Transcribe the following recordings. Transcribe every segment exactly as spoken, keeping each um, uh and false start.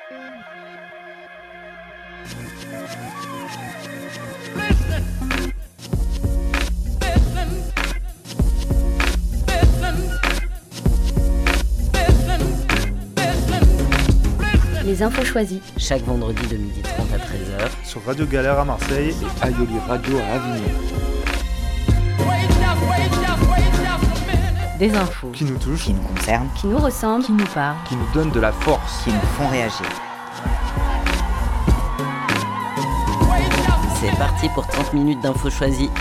Les infos choisies. Chaque vendredi de midi trente à treize heures. Sur Radio Galère à Marseille et Aioli Radio à Avignon. Des infos qui nous touchent, qui nous concernent, qui nous ressemblent, qui nous parlent, qui nous donnent de la force, qui nous font réagir. C'est parti pour trente minutes d'infos choisies.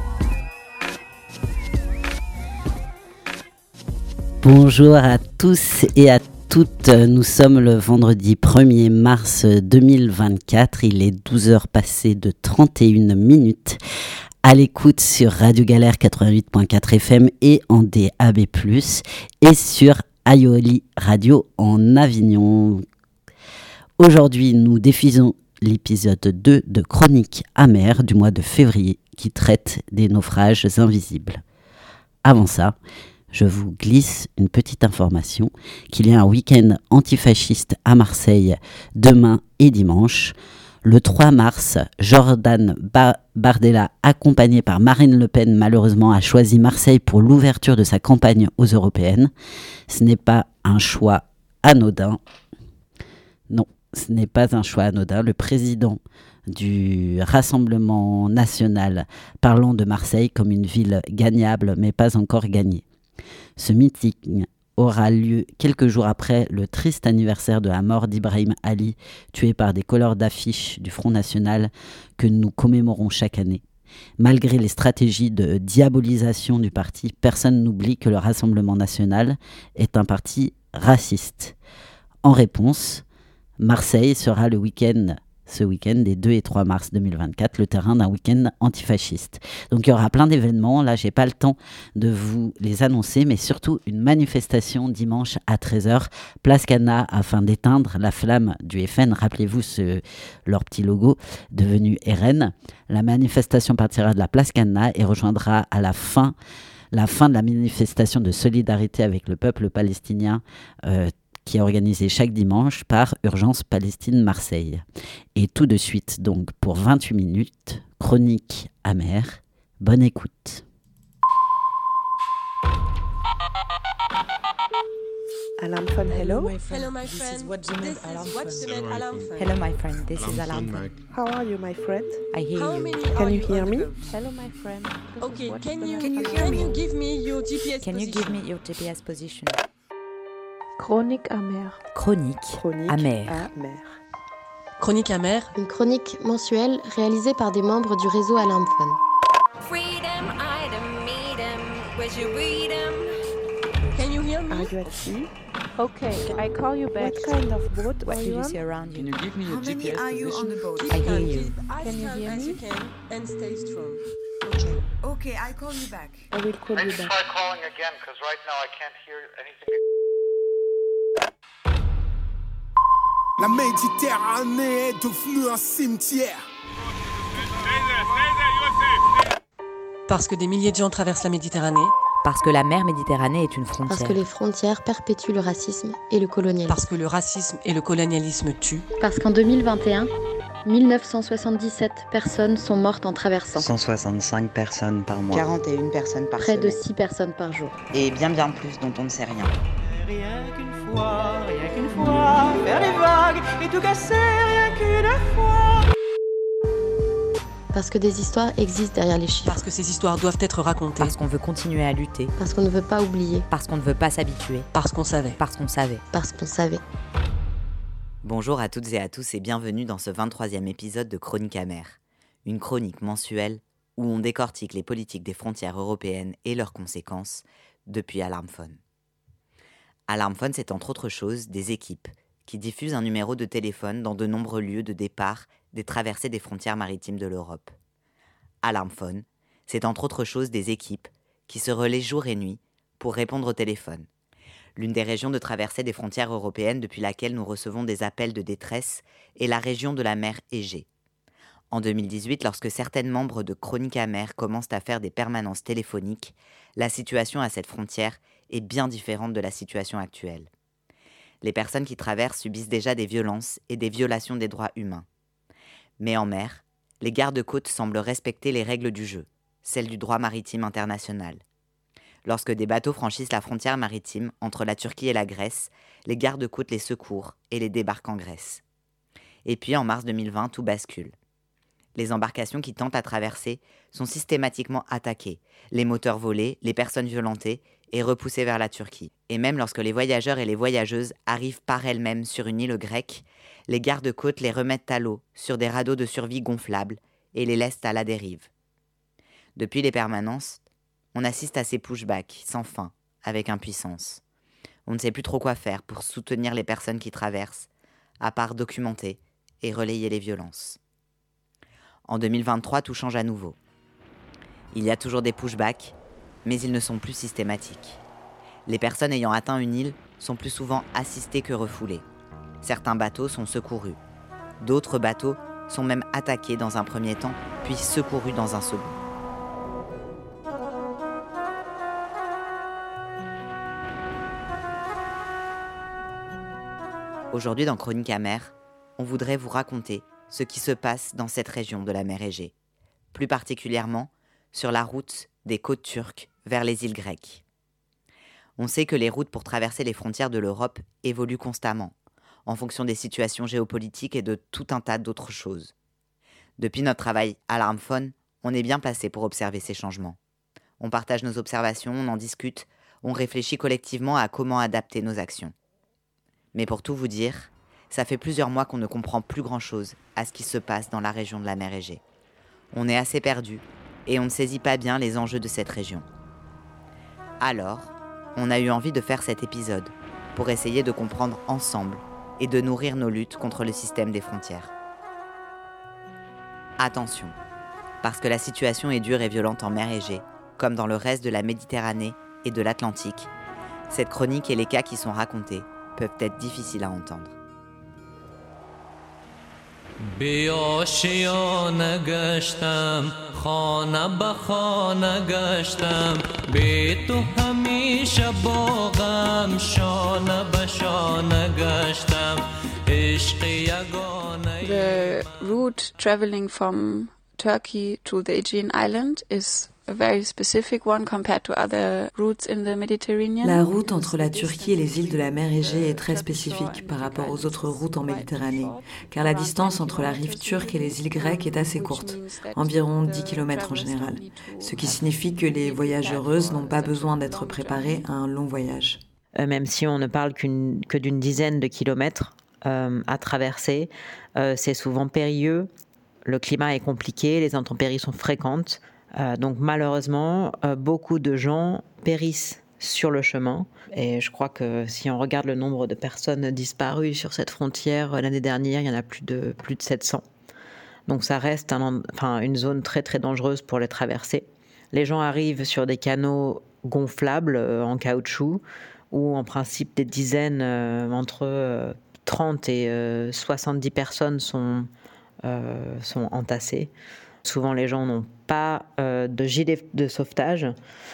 Bonjour à tous et à toutes, nous sommes le vendredi premier mars deux mille vingt-quatre, il est douze heures passées de trente et une minutes. À l'écoute sur Radio Galère quatre-vingt-huit virgule quatre F M et en D A B plus, et sur Aioli Radio en Avignon. Aujourd'hui, nous diffusons l'épisode deux de Chronique amère du mois de février qui traite des naufrages invisibles. Avant ça, je vous glisse une petite information qu'il y a un week-end antifasciste à Marseille demain et dimanche. Le trois mars, Jordan ba- Bardella, accompagné par Marine Le Pen, malheureusement, a choisi Marseille pour l'ouverture de sa campagne aux européennes. Ce n'est pas un choix anodin. Non, ce n'est pas un choix anodin. Le président du Rassemblement national parlant de Marseille comme une ville gagnable, mais pas encore gagnée. Ce meeting aura lieu quelques jours après le triste anniversaire de la mort d'Ibrahim Ali, tué par des colleurs d'affiches du Front National que nous commémorons chaque année. Malgré les stratégies de diabolisation du parti, personne n'oublie que le Rassemblement national est un parti raciste. En réponse, Marseille sera le week-end ce week-end des deux et trois mars deux mille vingt-quatre, le terrain d'un week-end antifasciste. Donc il y aura plein d'événements, là j'ai pas le temps de vous les annoncer, mais surtout une manifestation dimanche à treize heures, place Cana, afin d'éteindre la flamme du F N. Rappelez-vous ce, leur petit logo devenu R N. La manifestation partira de la place Cana et rejoindra à la fin, la fin de la manifestation de solidarité avec le peuple palestinien euh, qui est organisé chaque dimanche par Urgence Palestine Marseille. Et tout de suite, donc, pour vingt-huit minutes, Chronique amère. Bonne écoute. Alarm phone, hello. Hello, my friend. This is what's the name alarm phone. What's the name alarm phone? Hello, my friend. This is alarm phone. How are you, my friend? I hear How you. many Can are you you hear on me? the- Hello, my friend. This Okay, is what's can the you name can you, alarm can you phone. give me your G P S Can you position? give me your G P S position? Chronique amère. Chronique Chronique amère. amère. Chronique amère. Une chronique mensuelle réalisée par des membres du réseau Alarm Phone. Freedom, item, meet 'em. Where'd you read 'em? Can you hear me? Are you at sea? Okay, I call you back. What kind of boat What are do you you on? see around you? give me How many are you on the boat? Keep I hear calm, you. keep as Can you calm hear as me? you can and stay strong. Okay. Okay, I call you back. I will call you Maybe back. try calling again, because right now I can't hear anything. La Méditerranée est devenue un cimetière. Parce que des milliers de gens traversent la Méditerranée. Parce que la mer Méditerranée est une Parce frontière. que les frontières perpétuent le racisme et le colonialisme. Parce que le racisme et le colonialisme tuent. Parce qu'en deux mille vingt et un, mille neuf cent soixante-dix-sept personnes sont mortes en traversant. cent soixante-cinq personnes par mois. quarante et une personnes par Près de semaine. six personnes par jour. Et bien bien plus dont on ne sait rien. Rien qu'une fois, rien qu'une fois, faire les vagues et tout casser, rien qu'une fois. Parce que des histoires existent derrière les chiffres. Parce que ces histoires doivent être racontées. Parce qu'on veut continuer à lutter. Parce qu'on ne veut pas oublier. Parce qu'on ne veut pas s'habituer. Parce qu'on savait. Parce qu'on savait. Parce qu'on savait. Bonjour à toutes et à tous et bienvenue dans ce vingt-troisième épisode de Chronique amère. Une chronique mensuelle où on décortique les politiques des frontières européennes et leurs conséquences depuis Alarm Phone. Alarm Phone, c'est entre autres choses des équipes qui diffusent un numéro de téléphone dans de nombreux lieux de départ des traversées des frontières maritimes de l'Europe. Alarm Phone, c'est entre autres choses des équipes qui se relaient jour et nuit pour répondre au téléphone. L'une des régions de traversée des frontières européennes depuis laquelle nous recevons des appels de détresse est la région de la mer Égée. En deux mille dix-huit, lorsque certaines membres de Chronique amère commencent à faire des permanences téléphoniques, la situation à cette frontière est bien différente de la situation actuelle. Les personnes qui traversent subissent déjà des violences et des violations des droits humains. Mais en mer, les gardes-côtes semblent respecter les règles du jeu, celles du droit maritime international. Lorsque des bateaux franchissent la frontière maritime entre la Turquie et la Grèce, les gardes-côtes les secourent et les débarquent en Grèce. Et puis en mars deux mille vingt, tout bascule. Les embarcations qui tentent à traverser sont systématiquement attaquées, les moteurs volés, les personnes violentées et repoussées vers la Turquie. Et même lorsque les voyageurs et les voyageuses arrivent par elles-mêmes sur une île grecque, les gardes-côtes les remettent à l'eau sur des radeaux de survie gonflables et les laissent à la dérive. Depuis les permanences, on assiste à ces pushbacks sans fin, avec impuissance. On ne sait plus trop quoi faire pour soutenir les personnes qui traversent, à part documenter et relayer les violences. En deux mille vingt-trois, tout change à nouveau. Il y a toujours des pushbacks, mais ils ne sont plus systématiques. Les personnes ayant atteint une île sont plus souvent assistées que refoulées. Certains bateaux sont secourus. D'autres bateaux sont même attaqués dans un premier temps, puis secourus dans un second. Aujourd'hui, dans Chroniques amères, on voudrait vous raconter ce qui se passe dans cette région de la mer Égée, plus particulièrement sur la route des côtes turques vers les îles grecques. On sait que les routes pour traverser les frontières de l'Europe évoluent constamment, en fonction des situations géopolitiques et de tout un tas d'autres choses. Depuis notre travail Alarmphone, on est bien placé pour observer ces changements. On partage nos observations, on en discute, on réfléchit collectivement à comment adapter nos actions. Mais pour tout vous dire, ça fait plusieurs mois qu'on ne comprend plus grand-chose à ce qui se passe dans la région de la mer Égée. On est assez perdu et on ne saisit pas bien les enjeux de cette région. Alors, on a eu envie de faire cet épisode pour essayer de comprendre ensemble et de nourrir nos luttes contre le système des frontières. Attention, parce que la situation est dure et violente en mer Égée, comme dans le reste de la Méditerranée et de l'Atlantique, cette chronique et les cas qui sont racontés peuvent être difficiles à entendre. بیاشیانه گشتم خانه به خانه گشتم بی تو همیشه باغم شانه به شانه گشتم عشق یگانه. The route traveling from Turkey to the Aegean island is a very specific one compared to other routes in the Mediterranean. La route entre la Turquie et les îles de la mer Égée est très spécifique par rapport aux autres routes en Méditerranée, car la distance entre la rive turque et les îles grecques est assez courte, environ dix kilomètres en général, ce qui signifie que les voyageuses n'ont pas besoin d'être préparées à un long voyage. Euh, même si on ne parle qu'une, que d'une dizaine de kilomètres euh, à traverser, euh, c'est souvent périlleux, le climat est compliqué, les intempéries sont fréquentes. Euh, donc malheureusement, euh, beaucoup de gens périssent sur le chemin. Et je crois que si on regarde le nombre de personnes disparues sur cette frontière, l'année dernière, il y en a plus de, plus de sept cents. Donc ça reste un, enfin, une zone très très dangereuse pour les traverser. Les gens arrivent sur des canaux gonflables euh, en caoutchouc, où en principe des dizaines, euh, entre euh, trente et euh, soixante-dix personnes sont, euh, sont entassées. Souvent, les gens n'ont pas euh, de gilet de sauvetage.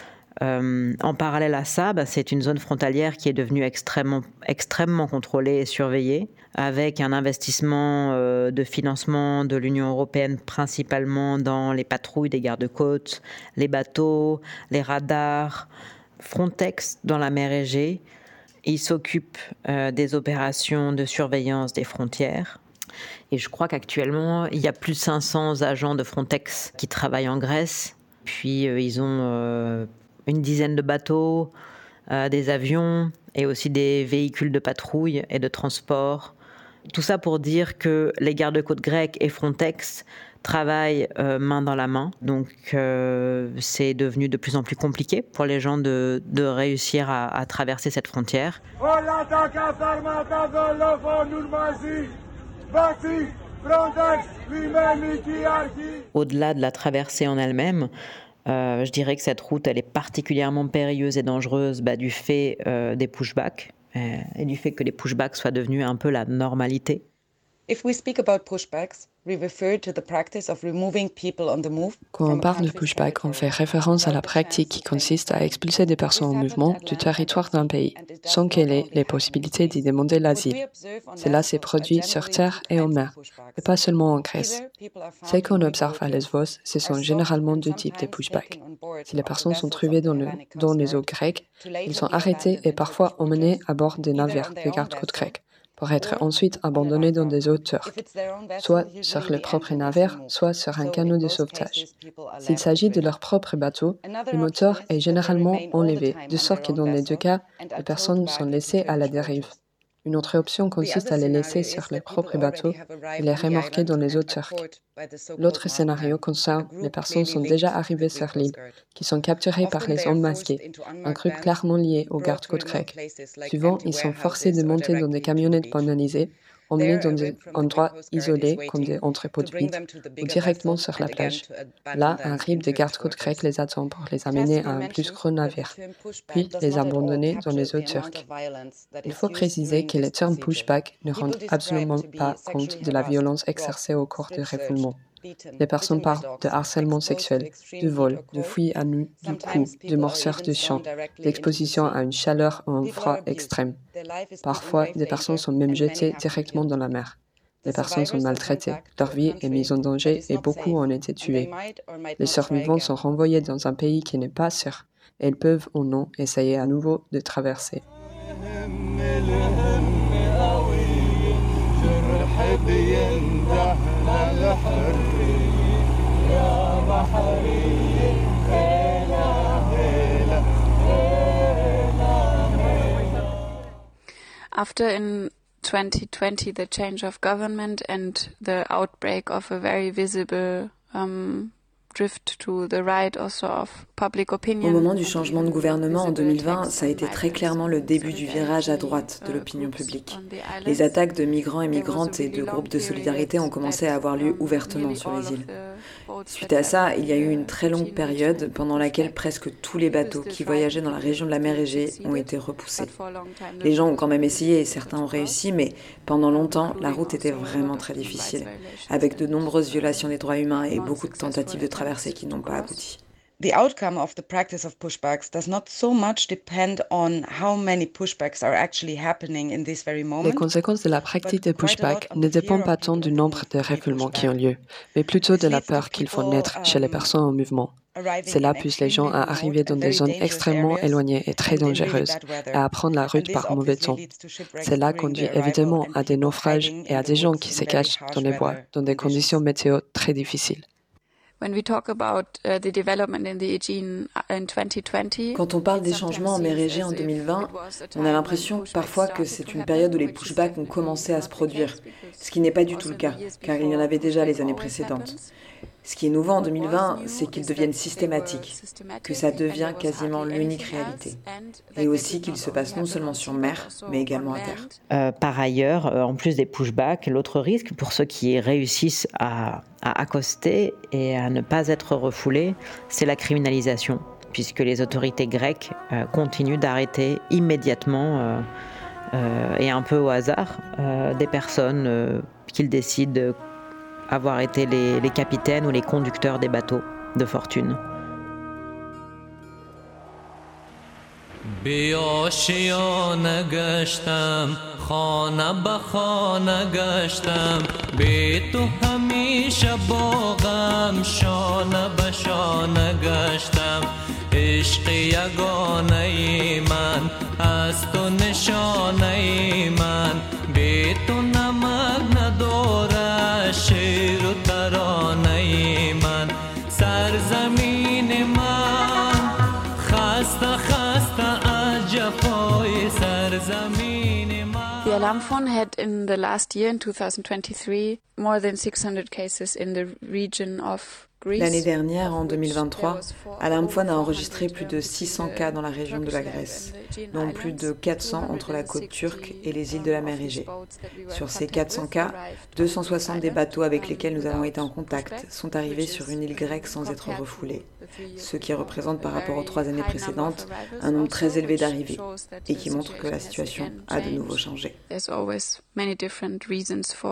Euh, en parallèle à ça, bah, c'est une zone frontalière qui est devenue extrêmement, extrêmement contrôlée et surveillée, avec un investissement euh, de financement de l'Union européenne, principalement dans les patrouilles des gardes-côtes, les bateaux, les radars. Frontex, dans la mer Égée, il s'occupe euh, des opérations de surveillance des frontières. Et je crois qu'actuellement, il y a plus de cinq cents agents de Frontex qui travaillent en Grèce. Puis euh, ils ont euh, une dizaine de bateaux, euh, des avions et aussi des véhicules de patrouille et de transport. Tout ça pour dire que les gardes-côtes grecs et Frontex travaillent euh, main dans la main. Donc euh, c'est devenu de plus en plus compliqué pour les gens de, de réussir à, à traverser cette frontière. Au-delà de la traversée en elle-même, euh, je dirais que cette route elle est particulièrement périlleuse et dangereuse bah, du fait euh, des pushbacks euh, et du fait que les pushbacks soient devenus un peu la normalité. If we speak about pushbacks, we refer to the practice of removing people on the move. Quand on parle de pushback, on fait référence à la pratique qui consiste à expulser des personnes en mouvement du territoire d'un pays, sans qu'elle ait les possibilités d'y demander l'asile. Cela s'est produit sur terre et en mer, et pas seulement en Grèce. Ce qu'on observe à Lesbos, ce sont généralement deux types de pushback. Si les personnes sont trouvées dans, le, dans les eaux grecques, ils sont arrêtés et parfois emmenés à bord des navires des gardes-côtes grecs, pour être ensuite abandonnés dans des eaux turques, soit sur le propre navire, soit sur un canot de sauvetage. S'il s'agit de leur propre bateau, le moteur est généralement enlevé, de sorte que dans les deux cas, les personnes sont laissées à la dérive. Une autre option consiste à les laisser sur leur propre bateau et les remorquer dans les eaux turques. L'autre scénario concerne les personnes qui sont déjà arrivées sur l'île, qui sont capturées par les hommes masqués, un groupe clairement lié aux gardes-côtes grecs. Souvent, ils sont forcés de monter dans des camionnettes banalisées, emmenés dans des endroits isolés comme des entrepôts de vide ou directement sur la plage. Là, un groupe de gardes-côtes grecs les attend pour les amener à un plus gros navire, puis les abandonner dans les eaux turques. Il faut préciser que les termes pushback ne rendent absolument pas compte de la violence exercée au cours du refoulement. Les personnes parlent de harcèlement sexuel, de vol, de fouilles à nu, de coups, de morsures de chiens, d'exposition à une chaleur ou un froid extrême. Parfois, des personnes sont même jetées directement dans la mer. Les personnes sont maltraitées, leur vie est mise en danger et beaucoup ont été tués. Les survivants sont renvoyés dans un pays qui n'est pas sûr et ils peuvent ou non essayer à nouveau de traverser. After in twenty twenty the change of government and the outbreak of a very visible um, drift to the right also of public opinion. Au moment du changement de gouvernement en deux mille vingt, ça a été très clairement le début du virage à droite de l'opinion publique. Les attaques de migrants et migrantes et de groupes de solidarité ont commencé à avoir lieu ouvertement sur les îles. Suite à ça, il y a eu une très longue période pendant laquelle presque tous les bateaux qui voyageaient dans la région de la mer Égée ont été repoussés. Les gens ont quand même essayé et certains ont réussi, mais pendant longtemps, la route était vraiment très difficile, avec de nombreuses violations des droits humains et beaucoup de tentatives de traversée qui n'ont pas abouti. The outcome of the practice of pushbacks does not so much depend on how many pushbacks are actually happening in this very moment. Les conséquences de la pratique des pushbacks ne dépendent pas tant du nombre de refoulements qui ont lieu, mais plutôt de la peur qu'ils font naître chez les personnes en mouvement. Cela pousse les gens à arriver dans des zones extrêmement éloignées et très dangereuses et à prendre la route par mauvais temps. Cela conduit évidemment à des naufrages et à des gens qui se cachent dans les bois, dans des conditions météo très difficiles. When we talk about uh, the development in the Aegean in twenty twenty, quand on parle des changements en mer Égée en deux mille vingt, on a l'impression parfois que c'est une période où les pushbacks ont commencé à se produire, ce qui n'est pas du tout le cas, car il y en avait déjà les années précédentes. Ce qui est nouveau en deux mille vingt, c'est qu'ils deviennent systématiques, que ça devient quasiment l'unique réalité, et aussi qu'ils se passent non seulement sur mer, mais également à terre. Euh, par ailleurs, euh, en plus des pushbacks, l'autre risque pour ceux qui réussissent à, à accoster et à ne pas être refoulés, c'est la criminalisation, puisque les autorités grecques euh, continuent d'arrêter immédiatement euh, euh, et un peu au hasard euh, des personnes euh, qu'ils décident de avoir été les, les capitaines ou les conducteurs des bateaux de fortune. بیاشیانه گشتم خانه به خانه گشتم بی تو همیشه باغم شانه به شانه گشتم عشق یگانه من از تو نشانه من بی تو نمک نداره شعر و ترانه من سرزمین من خسته خسته از جفای سرزمین من. The alarm phone had in the last year, in twenty twenty-three, more than six hundred cases in the region of L'année dernière, en deux mille vingt-trois, Alarmphone a enregistré plus de six cents cas dans la région de la Grèce, dont plus de quatre cents entre la côte turque et les îles de la mer Égée. Sur ces quatre cents cas, deux cent soixante des bateaux avec lesquels nous avons été en contact sont arrivés sur une île grecque sans être refoulés, ce qui représente par rapport aux trois années précédentes un nombre très élevé d'arrivées et qui montre que la situation a de nouveau changé.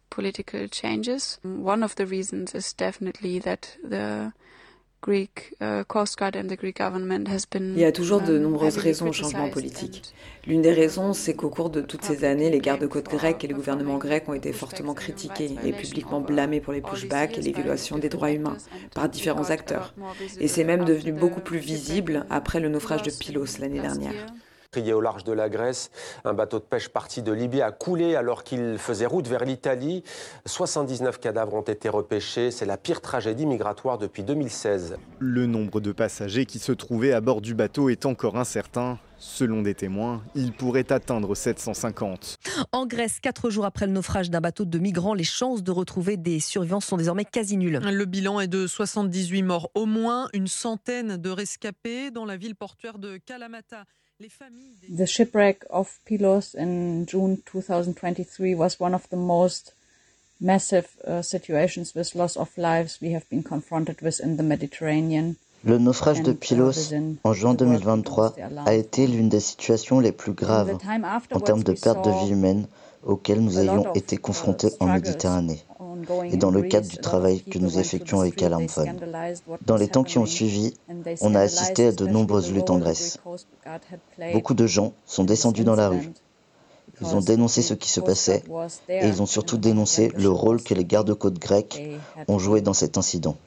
political changes. One of the reasons is definitely that the Greek uh, Coast Guard and the Greek government has been. Il y a toujours de nombreuses raisons au changement politique. L'une des raisons, c'est qu'au cours de toutes ces années, les gardes-côtes grecs et le gouvernement grec ont été fortement critiqués et publiquement blâmés pour les pushbacks et les violations des droits humains par différents acteurs. Et c'est même devenu beaucoup plus visible après le naufrage de Pylos l'année dernière. Crié au large de la Grèce, un bateau de pêche parti de Libye a coulé alors qu'il faisait route vers l'Italie. soixante-dix-neuf cadavres ont été repêchés. C'est la pire tragédie migratoire depuis deux mille seize. Le nombre de passagers qui se trouvaient à bord du bateau est encore incertain. Selon des témoins, il pourrait atteindre sept cent cinquante. En Grèce, quatre jours après le naufrage d'un bateau de migrants, les chances de retrouver des survivants sont désormais quasi nulles. Le bilan est de soixante-dix-huit morts au moins, une centaine de rescapés dans la ville portuaire de Kalamata. The shipwreck of Pylos in June twenty twenty-three was one of the most massive uh, situations with loss of lives we have been confronted with in the Mediterranean. Le naufrage de Pylos en juin deux mille vingt-trois a été l'une des situations les plus graves en termes de perte de vie humaine auxquelles nous ayons été confrontés en Méditerranée et dans le cadre du travail que nous effectuons avec Alarm Phone. Dans les temps qui ont suivi, on a assisté à de nombreuses luttes en Grèce. Beaucoup de gens sont descendus dans la rue. Ils ont dénoncé ce qui se passait et ils ont surtout dénoncé le rôle que les gardes-côtes grecs ont joué dans cet incident.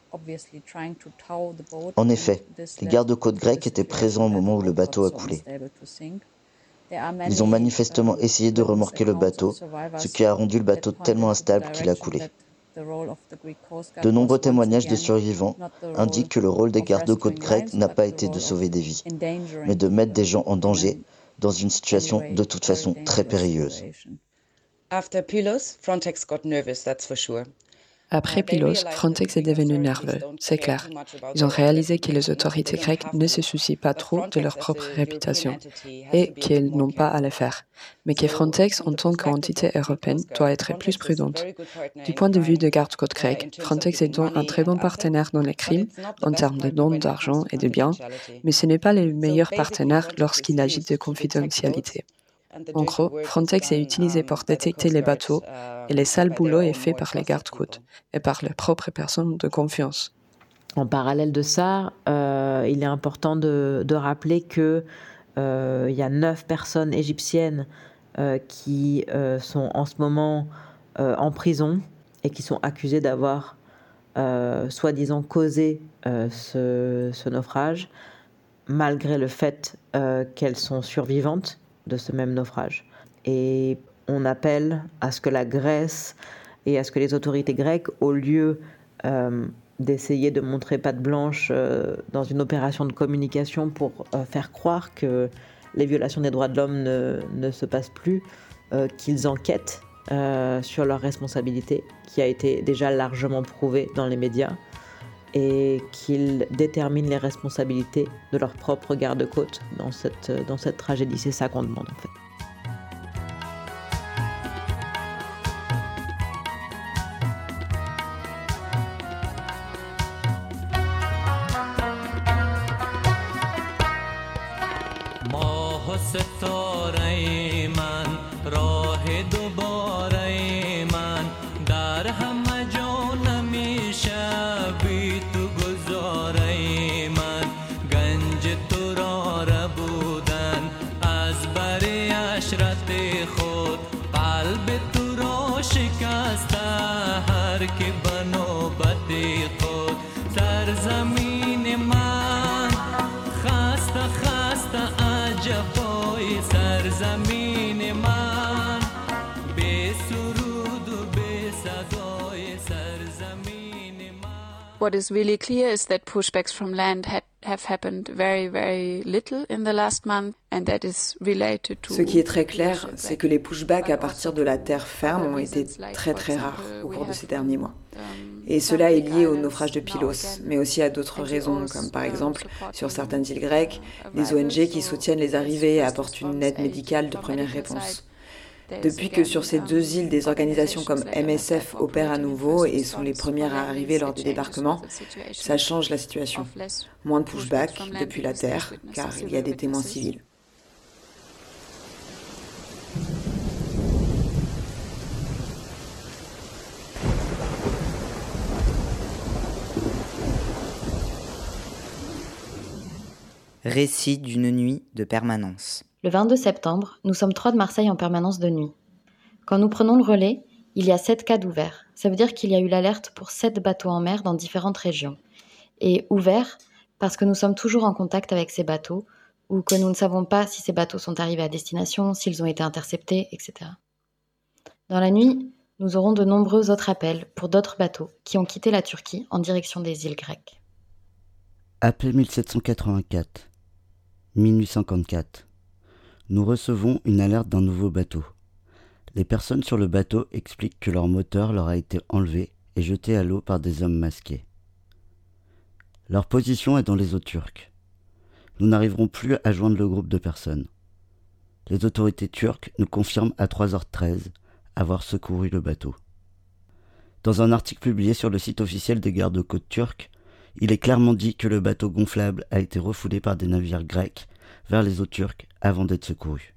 En effet, les gardes-côtes grecs étaient présents au moment où le bateau a coulé. Ils ont manifestement essayé de remorquer le bateau, ce qui a rendu le bateau tellement instable qu'il a coulé. De nombreux témoignages de survivants indiquent que le rôle des gardes-côtes grecs n'a pas été de sauver des vies, mais de mettre des gens en danger dans une situation de toute façon très périlleuse. After Pylos, Frontex got nervous, that's for sure. Après Pylos, Frontex est devenu nerveux, c'est clair. Ils ont réalisé que les autorités grecques ne se soucient pas trop de leur propre réputation et qu'elles n'ont pas à le faire, mais que Frontex, en tant qu'entité européenne, doit être plus prudente. Du point de vue des gardes-côtes grecs, Frontex est donc un très bon partenaire dans les crimes en termes de dons d'argent et de biens, mais ce n'est pas le meilleur partenaire lorsqu'il agit de confidentialité. En gros, Frontex est utilisé pour détecter les bateaux et le sale boulot est fait par les gardes-côtes et par les propres personnes de confiance. En parallèle de ça, euh, il est important de, de rappeler qu'il euh, y a neuf personnes égyptiennes euh, qui euh, sont en ce moment euh, en prison et qui sont accusées d'avoir euh, soi-disant causé euh, ce, ce naufrage, malgré le fait euh, qu'elles sont survivantes de ce même naufrage. Et on appelle à ce que la Grèce et à ce que les autorités grecques, au lieu euh, d'essayer de montrer patte blanche euh, dans une opération de communication pour euh, faire croire que les violations des droits de l'homme ne, ne se passent plus, euh, qu'ils enquêtent euh, sur leur responsabilité, qui a été déjà largement prouvée dans les médias, et qu'ils déterminent les responsabilités de leurs propres gardes-côtes dans cette, dans cette tragédie. C'est ça qu'on demande en fait. What is really clear is that pushbacks from land had, have happened very, very little in the last month, and that is related to. Ce qui est très clair, c'est que les pushbacks à partir de la terre ferme ont été très très rares au cours de ces derniers mois. Et cela est lié au naufrage de Pylos, mais aussi à d'autres raisons, comme par exemple, sur certaines îles grecques, les O N G qui soutiennent les arrivées et apportent une aide médicale de première réponse. Depuis que sur ces deux îles, des organisations comme M S F opèrent à nouveau et sont les premières à arriver lors des débarquements, ça change la situation. Moins de pushback depuis la terre, car il y a des témoins civils. Récit d'une nuit de permanence. Le vingt-deux septembre, nous sommes trois de Marseille en permanence de nuit. Quand nous prenons le relais, il y a sept cas d'ouverts. Ça veut dire qu'il y a eu l'alerte pour sept bateaux en mer dans différentes régions. Et ouverts parce que nous sommes toujours en contact avec ces bateaux ou que nous ne savons pas si ces bateaux sont arrivés à destination, s'ils ont été interceptés, et cetera. Dans la nuit, nous aurons de nombreux autres appels pour d'autres bateaux qui ont quitté la Turquie en direction des îles grecques. Appel mille sept cent quatre-vingt-quatre, minuit cinquante-quatre. Nous recevons une alerte d'un nouveau bateau. Les personnes sur le bateau expliquent que leur moteur leur a été enlevé et jeté à l'eau par des hommes masqués. Leur position est dans les eaux turques. Nous n'arriverons plus à joindre le groupe de personnes. Les autorités turques nous confirment à trois heures treize avoir secouru le bateau. Dans un article publié sur le site officiel des gardes-côtes turcs, il est clairement dit que le bateau gonflable a été refoulé par des navires grecs vers les eaux turques avant d'être secouru.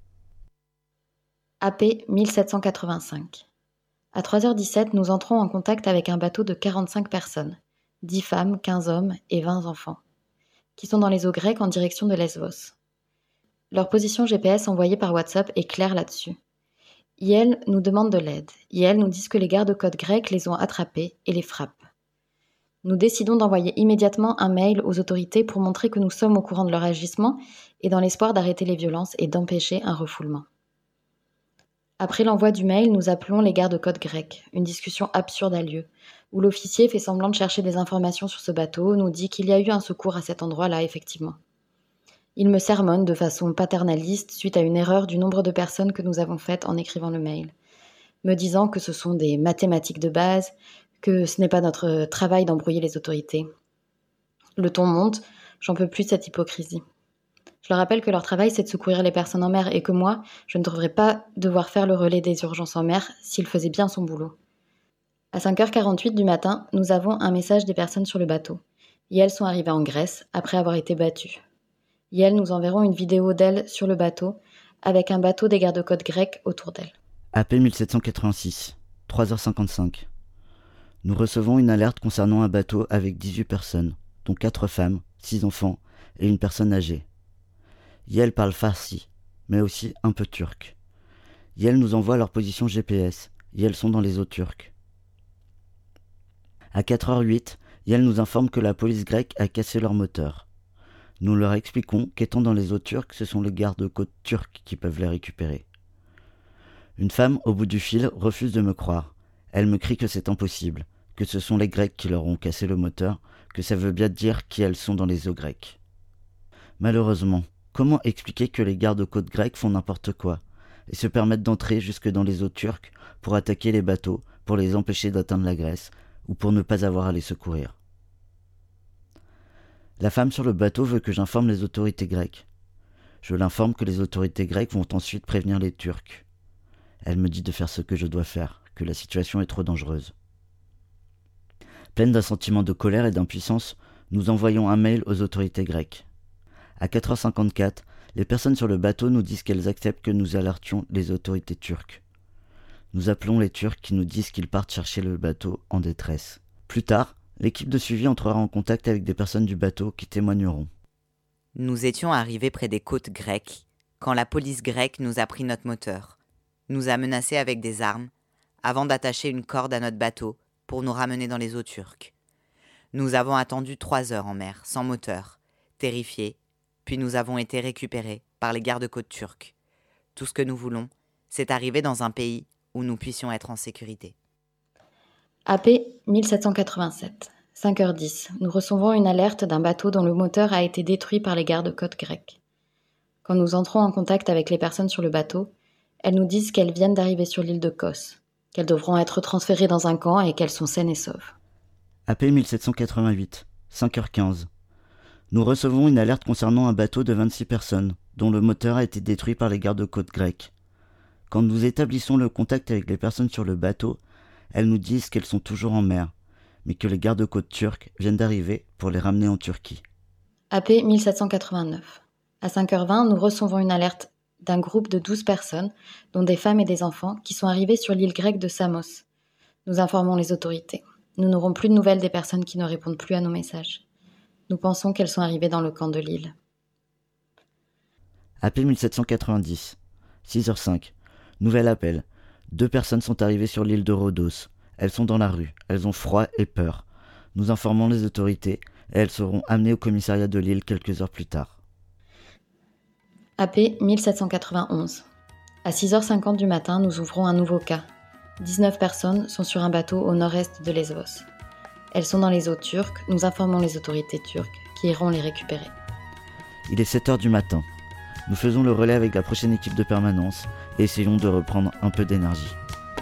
A P mille sept cent quatre-vingt-cinq. À trois heures dix-sept, nous entrons en contact avec un bateau de quarante-cinq personnes, dix femmes, quinze hommes et vingt enfants, qui sont dans les eaux grecques en direction de Lesbos. Leur position G P S envoyée par WhatsApp est claire là-dessus. I L nous demande de l'aide. I L nous dit que les gardes-côtes grecs les ont attrapés et les frappent. Nous décidons d'envoyer immédiatement un mail aux autorités pour montrer que nous sommes au courant de leur agissement et dans l'espoir d'arrêter les violences et d'empêcher un refoulement. Après l'envoi du mail, nous appelons les gardes-côtes grecs. Une discussion absurde a lieu, où l'officier fait semblant de chercher des informations sur ce bateau, nous dit qu'il y a eu un secours à cet endroit-là, effectivement. Il me sermonne de façon paternaliste suite à une erreur du nombre de personnes que nous avons faites en écrivant le mail, me disant que ce sont des mathématiques de base, que ce n'est pas notre travail d'embrouiller les autorités. Le ton monte, j'en peux plus de cette hypocrisie. Je leur rappelle que leur travail, c'est de secourir les personnes en mer et que moi, je ne devrais pas devoir faire le relais des urgences en mer s'il faisait bien son boulot. À cinq heures quarante-huit du matin, nous avons un message des personnes sur le bateau. Et elles sont arrivées en Grèce après avoir été battues. Et elles nous enverront une vidéo d'elles sur le bateau avec un bateau des gardes-côtes grecs autour d'elles. A P mille sept cent quatre-vingt-six, trois heures cinquante-cinq. Nous recevons une alerte concernant un bateau avec dix-huit personnes, dont quatre femmes, six enfants et une personne âgée. Yel parle farsi, mais aussi un peu turc. Yel nous envoie leur position G P S, et elles sont dans les eaux turques. À quatre heures huit, Yel nous informe que la police grecque a cassé leur moteur. Nous leur expliquons qu'étant dans les eaux turques, ce sont les gardes-côtes turcs qui peuvent les récupérer. Une femme, au bout du fil, refuse de me croire. Elle me crie que c'est impossible, que ce sont les Grecs qui leur ont cassé le moteur, que ça veut bien dire qui elles sont dans les eaux grecques. Malheureusement, comment expliquer que les gardes-côtes grecs font n'importe quoi et se permettent d'entrer jusque dans les eaux turques pour attaquer les bateaux, pour les empêcher d'atteindre la Grèce ou pour ne pas avoir à les secourir? La femme sur le bateau veut que j'informe les autorités grecques. Je l'informe que les autorités grecques vont ensuite prévenir les Turcs. Elle me dit de faire ce que je dois faire, que la situation est trop dangereuse. Pleine d'un sentiment de colère et d'impuissance, nous envoyons un mail aux autorités grecques. À quatre heures cinquante-quatre, les personnes sur le bateau nous disent qu'elles acceptent que nous alertions les autorités turques. Nous appelons les Turcs qui nous disent qu'ils partent chercher le bateau en détresse. Plus tard, l'équipe de suivi entrera en contact avec des personnes du bateau qui témoigneront. Nous étions arrivés près des côtes grecques quand la police grecque nous a pris notre moteur, nous a menacés avec des armes, avant d'attacher une corde à notre bateau pour nous ramener dans les eaux turques. Nous avons attendu trois heures en mer, sans moteur, terrifiés, puis nous avons été récupérés par les gardes-côtes turcs. Tout ce que nous voulons, c'est arriver dans un pays où nous puissions être en sécurité. A P mille sept cent quatre-vingt-sept, cinq heures dix. Nous recevons une alerte d'un bateau dont le moteur a été détruit par les gardes-côtes grecs. Quand nous entrons en contact avec les personnes sur le bateau, elles nous disent qu'elles viennent d'arriver sur l'île de Kos, qu'elles devront être transférées dans un camp et qu'elles sont saines et sauves. A P mille sept cent quatre-vingt-huit, cinq heures quinze. Nous recevons une alerte concernant un bateau de vingt-six personnes, dont le moteur a été détruit par les gardes-côtes grecs. Quand nous établissons le contact avec les personnes sur le bateau, elles nous disent qu'elles sont toujours en mer, mais que les gardes-côtes turcs viennent d'arriver pour les ramener en Turquie. A P mille sept cent quatre-vingt-neuf. À cinq heures vingt, nous recevons une alerte d'un groupe de douze personnes, dont des femmes et des enfants, qui sont arrivés sur l'île grecque de Samos. Nous informons les autorités. Nous n'aurons plus de nouvelles des personnes qui ne répondent plus à nos messages. Nous pensons qu'elles sont arrivées dans le camp de l'île. A P mille sept cent quatre-vingt-dix, six heures cinq. Nouvel appel. Deux personnes sont arrivées sur l'île de Rhodos. Elles sont dans la rue. Elles ont froid et peur. Nous informons les autorités et elles seront amenées au commissariat de l'île quelques heures plus tard. A P mille sept cent quatre-vingt-onze. À six heures cinquante du matin, nous ouvrons un nouveau cas. dix-neuf personnes sont sur un bateau au nord-est de Lesbos. Elles sont dans les eaux turques. Nous informons les autorités turques qui iront les récupérer. Il est sept heures du matin. Nous faisons le relais avec la prochaine équipe de permanence et essayons de reprendre un peu d'énergie.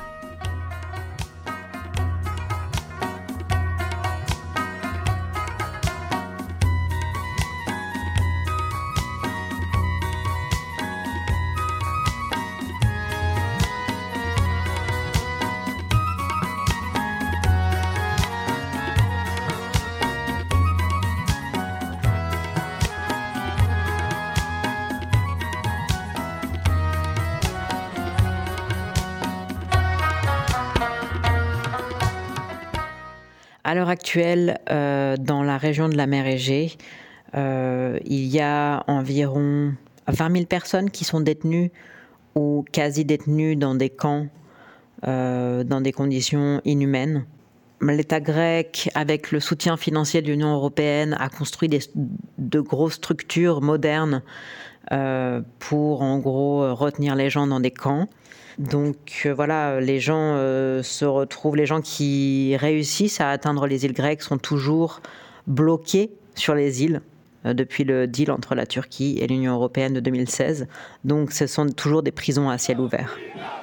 À l'heure actuelle, euh, dans la région de la mer Égée, euh, il y a environ vingt mille personnes qui sont détenues ou quasi détenues dans des camps, euh, dans des conditions inhumaines. L'État grec, avec le soutien financier de l'Union européenne, a construit des, de grosses structures modernes euh, pour, en gros, retenir les gens dans des camps. Donc euh, voilà, les gens euh, se retrouvent, les gens qui réussissent à atteindre les îles grecques sont toujours bloqués sur les îles euh, depuis le deal entre la Turquie et l'Union européenne de deux mille seize. Donc ce sont toujours des prisons à ciel ouvert.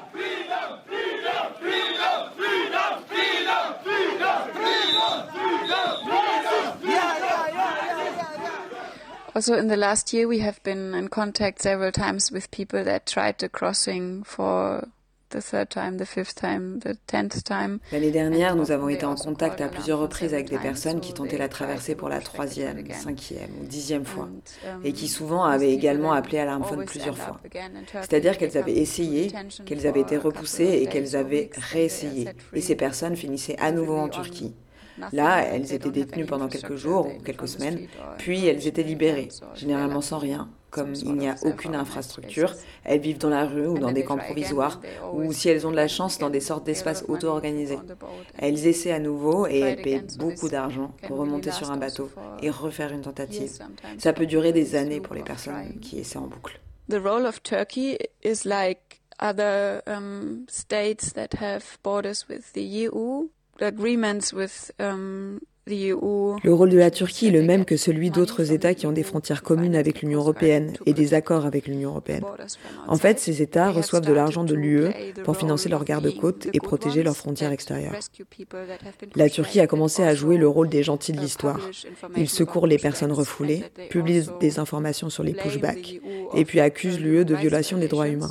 Also in the last year we have been in contact several times with people that tried the crossing for the third time, the fifth time, the tenth time. L'année dernière, nous avons été en contact à plusieurs reprises avec des personnes qui tentaient la traversée pour la troisième, cinquième ou dixième fois et qui souvent avaient également appelé à l'alarmphone plusieurs fois. C'est-à-dire qu'elles avaient essayé, qu'elles avaient été repoussées et qu'elles avaient réessayé. Et ces personnes finissaient à nouveau en Turquie. Là, elles étaient détenues pendant quelques jours ou quelques semaines, puis elles étaient libérées, généralement sans rien. Comme il n'y a aucune infrastructure, elles vivent dans la rue ou dans des camps provisoires, ou si elles ont de la chance, dans des sortes d'espaces auto-organisés. Elles essaient à nouveau et elles paient beaucoup d'argent pour remonter sur un bateau et refaire une tentative. Ça peut durer des années pour les personnes qui essaient en boucle. The role of Turkey is like other um, states that have borders with the E U. Agreements with, um, the E U. Le rôle de la Turquie est le même que celui d'autres États qui ont des frontières communes avec l'Union européenne et des accords avec l'Union européenne. En fait, ces États reçoivent de l'argent de l'U E pour financer leurs gardes-côtes et protéger leurs frontières extérieures. La Turquie a commencé à jouer le rôle des gentils de l'histoire. Ils secourent les personnes refoulées, publient des informations sur les pushbacks et puis accusent l'U E de violation des droits humains.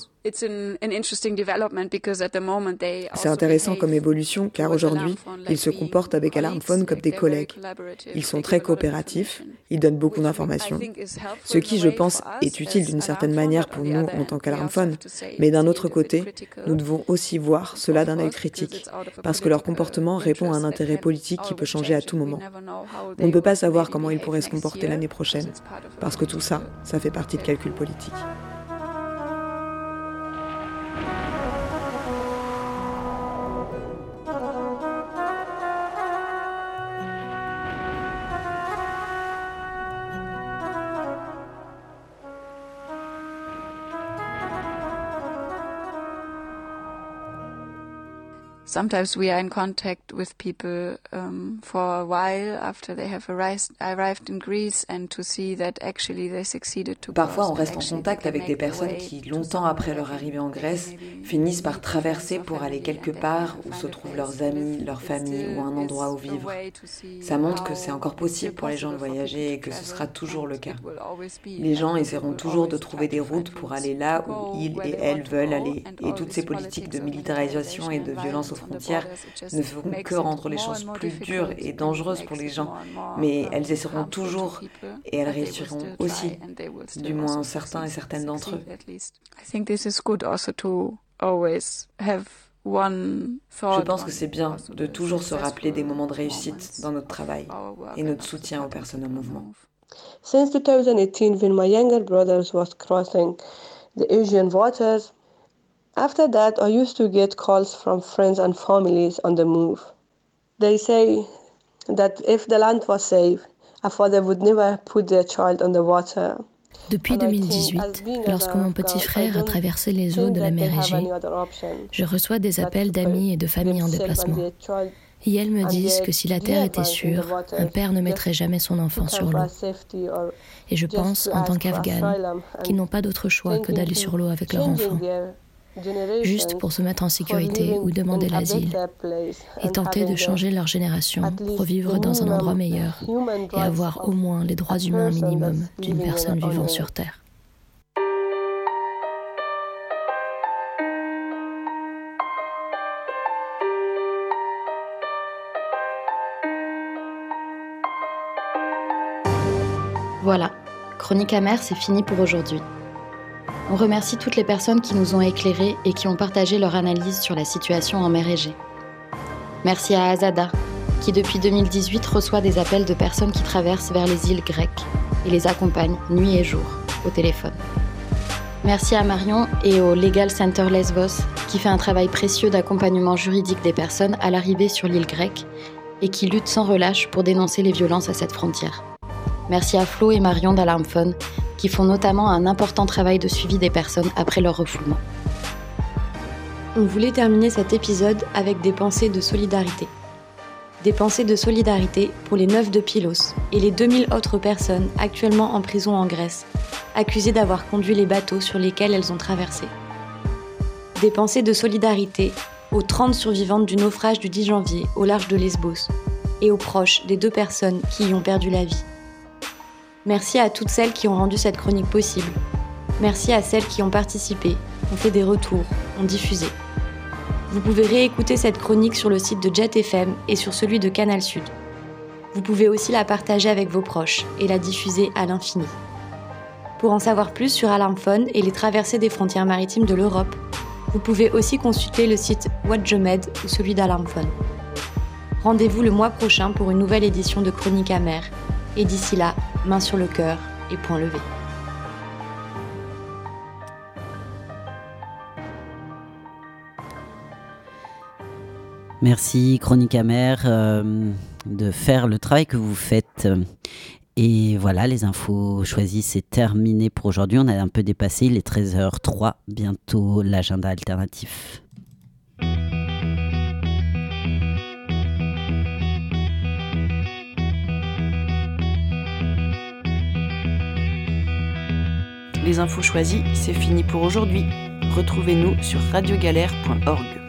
C'est intéressant comme évolution car aujourd'hui, ils se comportent avec Alarmphone comme des collègues. Ils sont très coopératifs, ils donnent beaucoup d'informations, ce qui, je pense, est utile d'une certaine manière pour nous en tant qu'Alarmphone. Mais d'un autre côté, nous devons aussi voir cela d'un œil critique, parce que leur comportement répond à un intérêt politique qui peut changer à tout moment. On ne peut pas savoir comment ils pourraient se comporter l'année prochaine, parce que tout ça, ça fait partie de calculs politiques. Sometimes we are in contact with people um, for a while after they have arrived, arrived in Greece and to see that actually they succeeded to Parfois, on reste en contact avec des personnes qui, longtemps après leur arrivée en Grèce, finissent par traverser pour aller quelque part où se trouvent leurs amis, leur famille ou un endroit où vivre. Ça montre que c'est encore possible pour les gens de voyager et que ce sera toujours le cas. Les gens essaieront toujours de trouver des routes pour aller là où ils et elles veulent aller. Et toutes ces politiques de militarisation et de violence aux frontières ne feront que rendre les choses plus dures et dangereuses pour les gens, mais elles essaieront toujours et elles réussiront aussi, du moins certains et certaines d'entre eux. Je pense que c'est bien de toujours se rappeler des moments de réussite dans notre travail et notre soutien aux personnes en mouvement. Since two thousand eighteen, when my younger brothers was crossing the Asian waters, after that I used to get calls from friends and families on the move. They say that if the land was safe, a father would never put their child on the water. Depuis deux mille dix-huit, lorsque mon petit frère a traversé les eaux de la mer Égée, je reçois des appels d'amis et de familles en déplacement. Et elles me disent que si la terre était sûre, un père ne mettrait jamais son enfant sur l'eau. Et je pense, en tant qu'Afghanes, qu'ils n'ont pas d'autre choix que d'aller sur l'eau avec leur enfant, juste pour se mettre en sécurité ou demander l'asile, et tenter de changer leur génération pour vivre dans un endroit meilleur et avoir au moins les droits humains minimums d'une personne vivant sur Terre. Voilà, Chronique amère, c'est fini pour aujourd'hui. On remercie toutes les personnes qui nous ont éclairés et qui ont partagé leur analyse sur la situation en mer Égée. Merci à Azada, qui depuis deux mille dix-huit reçoit des appels de personnes qui traversent vers les îles grecques et les accompagne nuit et jour au téléphone. Merci à Marion et au Legal Center Lesbos, qui fait un travail précieux d'accompagnement juridique des personnes à l'arrivée sur l'île grecque et qui lutte sans relâche pour dénoncer les violences à cette frontière. Merci à Flo et Marion d'Alarm Phone, qui font notamment un important travail de suivi des personnes après leur refoulement. On voulait terminer cet épisode avec des pensées de solidarité. Des pensées de solidarité pour les neuf de Pylos et les deux mille autres personnes actuellement en prison en Grèce, accusées d'avoir conduit les bateaux sur lesquels elles ont traversé. Des pensées de solidarité aux trente survivantes du naufrage du dix janvier au large de Lesbos et aux proches des deux personnes qui y ont perdu la vie. Merci à toutes celles qui ont rendu cette chronique possible. Merci à celles qui ont participé, ont fait des retours, ont diffusé. Vous pouvez réécouter cette chronique sur le site de Jet F M et sur celui de Canal Sud. Vous pouvez aussi la partager avec vos proches et la diffuser à l'infini. Pour en savoir plus sur Alarm Phone et les traversées des frontières maritimes de l'Europe, vous pouvez aussi consulter le site WhatJomed ou celui d'Alarm Phone. Rendez-vous le mois prochain pour une nouvelle édition de Chronique amère. Et d'ici là, main sur le cœur et poing levé. Merci Chronique amère euh, de faire le travail que vous faites. Et voilà, les infos choisies, c'est terminé pour aujourd'hui. On a un peu dépassé, il est treize heures trois, bientôt l'agenda alternatif. Les infos choisies, c'est fini pour aujourd'hui. Retrouvez-nous sur radio galère point org.